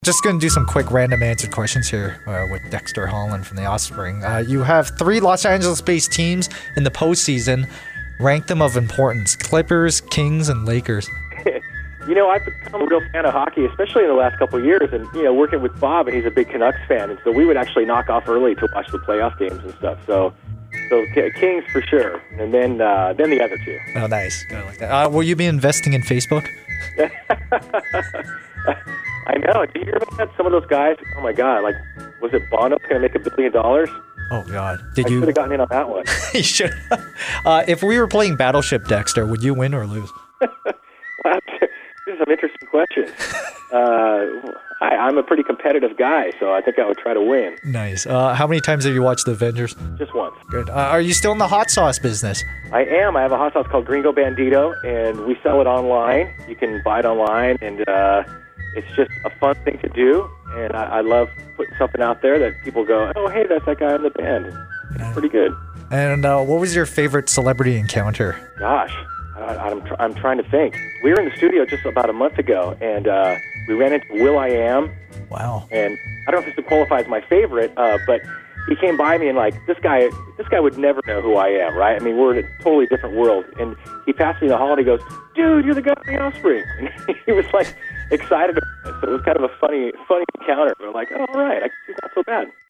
Just going to do some quick random answered questions here with Dexter Holland from the Offspring. You have 3 Los Angeles-based teams in the postseason. Rank them of importance: Clippers, Kings, and Lakers. I've become a real fan of hockey, especially in the last couple of years. And, working with Bob, and he's a big Canucks fan. And so we would actually knock off early to watch the playoff games and stuff. So Kings for sure. And then the other 2. Oh, nice. I like that. Will you be investing in Facebook? I know. Did you hear about that? Some of those guys, oh my God, was it Bono going to make $1 billion? Oh, God. I should have gotten in on that one. You should. If we were playing Battleship, Dexter, would you win or lose? Wow, these are some interesting questions. I'm a pretty competitive guy, so I think I would try to win. Nice. How many times have you watched The Avengers? Just once. Good. Are you still in the hot sauce business? I am. I have a hot sauce called Gringo Bandito, and we sell it online. You can buy it online, and it's just a fun thing to do. And I love putting something out there that people go, oh, hey, that's that guy in the band. It's pretty good. And what was your favorite celebrity encounter? Gosh, I'm trying to think. We were in the studio just about a month ago, and we ran into Will.i.am. Wow. And I don't know if this qualifies as my favorite, but he came by me and this guy would never know who I am, right? I mean, we're in a totally different world. And he passed me in the hall and he goes, dude, you're the guy from the Offspring. And he was excited about it. So it was kind of a funny encounter. We're like, oh, all right, it's not so bad.